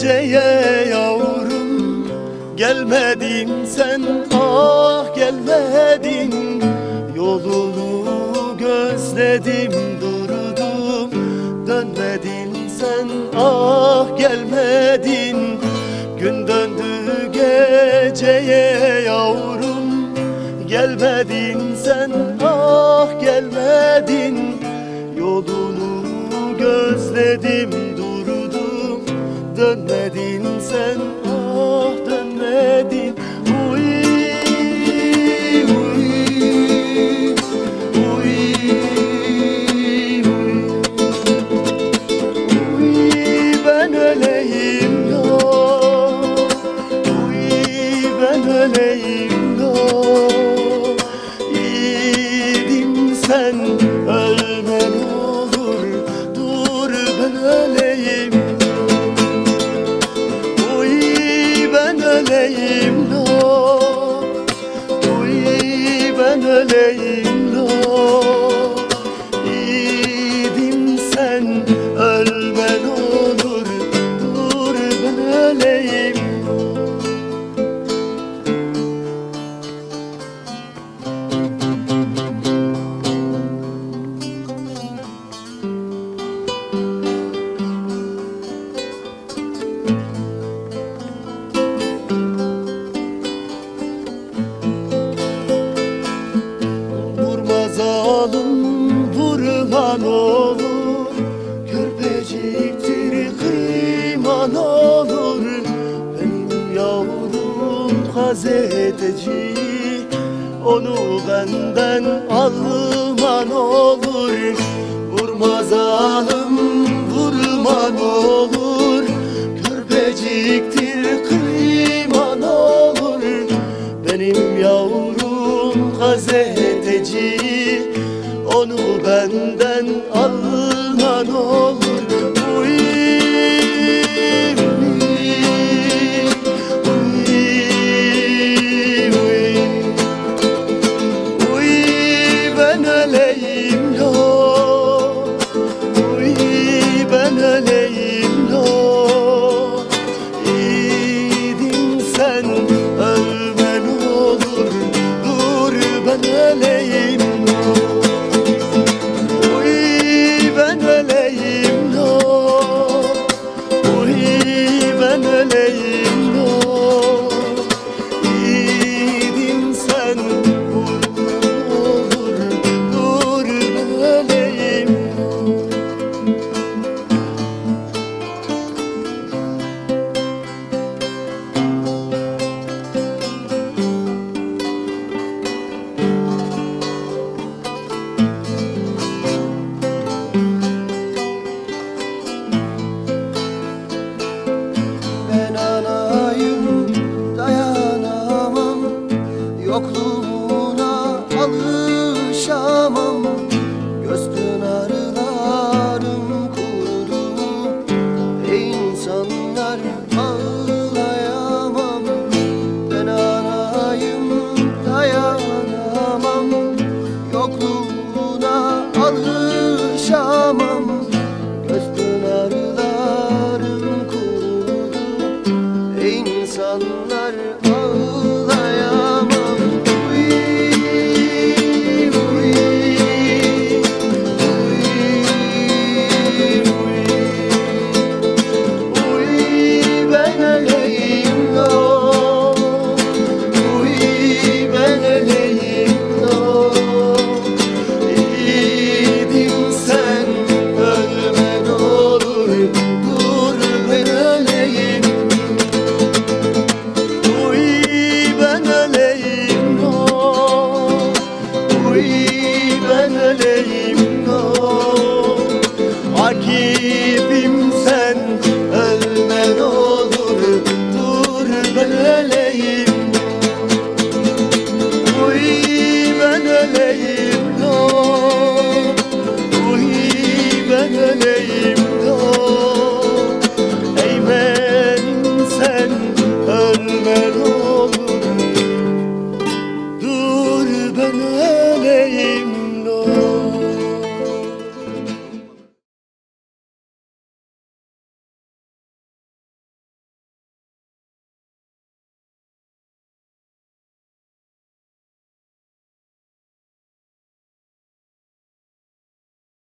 geceye yavrum, gelmedin sen, ah gelmedin. Yolunu gözledim durdum, dönmedin sen, ah gelmedin. Gün döndü geceye yavrum, gelmedin sen, ah gelmedin. Yolunu gözledim durdum, dönmedin sen, ah dönmedin. Uy, uy, uy, uy. Uy, ben öleyim ya, uy, ben öleyim ya. Yiğidim sen ölme ne olur, dur ben öleyim. Uy, ben öleyim ya, uy, ben öleyim ya. Yiğidim sen ölme ne olur, dur ben öleyim. Vurma zalim, vurman olur, körpeciktir kıyman olur. Benim yavrum gazeteci, onu benden alman olur. Vurma zalim, vurman olur, körpeciktir kıyman olur. Benim yavrum gazeteci, onu benden alman olur. Uy, uy, uy, uy. Uy, ben öleyim ya, uy, ben öleyim ya. Yiğidim sen ölme ne olur, dur ben öleyim. Uy, ben öleyim ya, uy, ben öleyim ya. Yiğidim sen ölme ne olur, dur ben öleyim ya. Ben anayım, dayanamam, yokluğuna